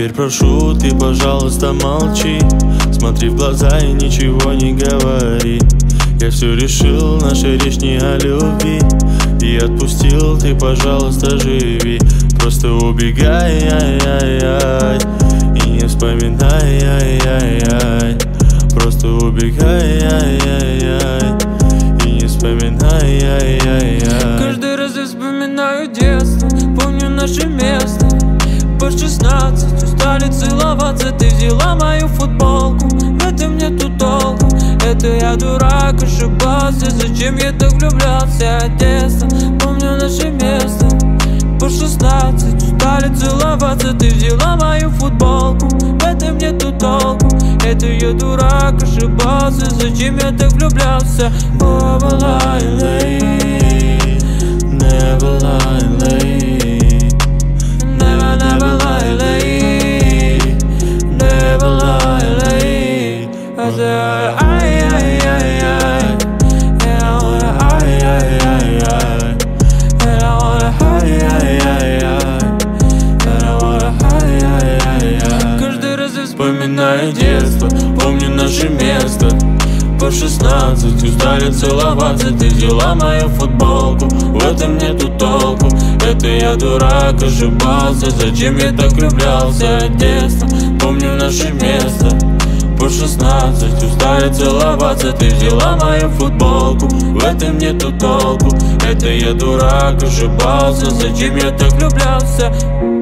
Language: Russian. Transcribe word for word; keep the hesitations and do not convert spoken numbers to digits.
Теперь прошу, ты, пожалуйста, молчи. Смотри в глаза и ничего не говори. Я все решил, наша речь не о любви. И отпустил, ты, пожалуйста, живи. Просто убегай, ай-яй-яй, и не вспоминай, ай-яй-яй. Просто убегай, ай-яй-яй, и не вспоминай, ай-яй-яй. Каждый раз я вспоминаю детство, помню наше место. По шестнадцать устали целоваться, ты взяла мою футболку. В этом нету толку, это я дурак, ошибался. Зачем я так влюблялся от детства? Помню наше место. По шестнадцать устали целоваться, ты взяла мою футболку. В этом нету толку, это я дурак, ошибался. Зачем я так влюблялся? Never lie late, never lie late, never, never lie late, never lie late. I said ay, ay, ay, ay, and I wanna ay, ay, ay, ay, and I wanna ay, ay, ay, ay, and I wanna ay, ay, ay, ay. Каждый раз я вспоминаю детство, помню наше место. По шестнадцать устали целоваться, ты взяла мою футболку. В этом нету толку, это я дурак, ошибался. Зачем я так влюблялся от детства? Помню наше место. По шестнадцать устали целоваться, ты взяла мою футболку. В этом нету толку, это я дурак, ошибался. Зачем я так влюблялся?